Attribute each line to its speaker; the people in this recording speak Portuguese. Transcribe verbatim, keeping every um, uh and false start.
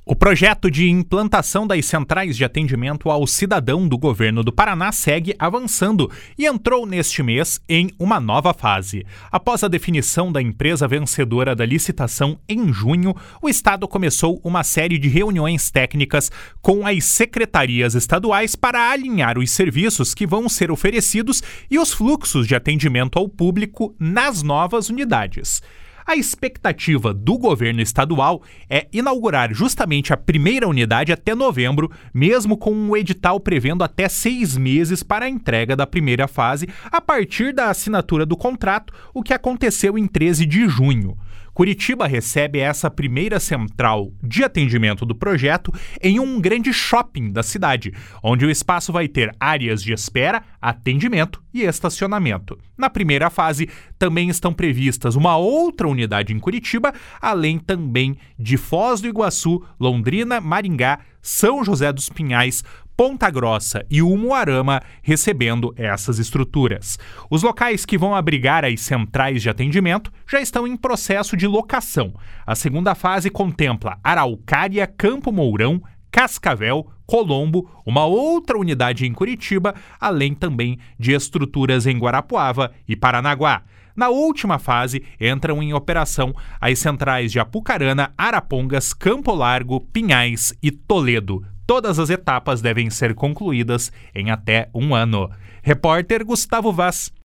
Speaker 1: O projeto de implantação das centrais de atendimento ao cidadão do governo do Paraná segue avançando e entrou neste mês em uma nova fase. Após a definição da empresa vencedora da licitação em junho, o Estado começou uma série de reuniões técnicas com as secretarias estaduais para alinhar os serviços que vão ser oferecidos e os fluxos de atendimento ao público nas novas unidades. A expectativa do governo estadual é inaugurar justamente a primeira unidade até novembro, mesmo com um edital prevendo até seis meses para a entrega da primeira fase, a partir da assinatura do contrato, o que aconteceu em treze de junho. Curitiba recebe essa primeira central de atendimento do projeto em um grande shopping da cidade, onde o espaço vai ter áreas de espera, atendimento e estacionamento. Na primeira fase, também estão previstas uma outra unidade em Curitiba, além também de Foz do Iguaçu, Londrina, Maringá, São José dos Pinhais, Ponta Grossa e Umuarama recebendo essas estruturas. Os locais que vão abrigar as centrais de atendimento já estão em processo de locação. A segunda fase contempla Araucária, Campo Mourão, Cascavel, Colombo, uma outra unidade em Curitiba, além também de estruturas em Guarapuava e Paranaguá. Na última fase, entram em operação as centrais de Apucarana, Arapongas, Campo Largo, Pinhais e Toledo. Todas as etapas devem ser concluídas em até um ano. Repórter Gustavo Vaz.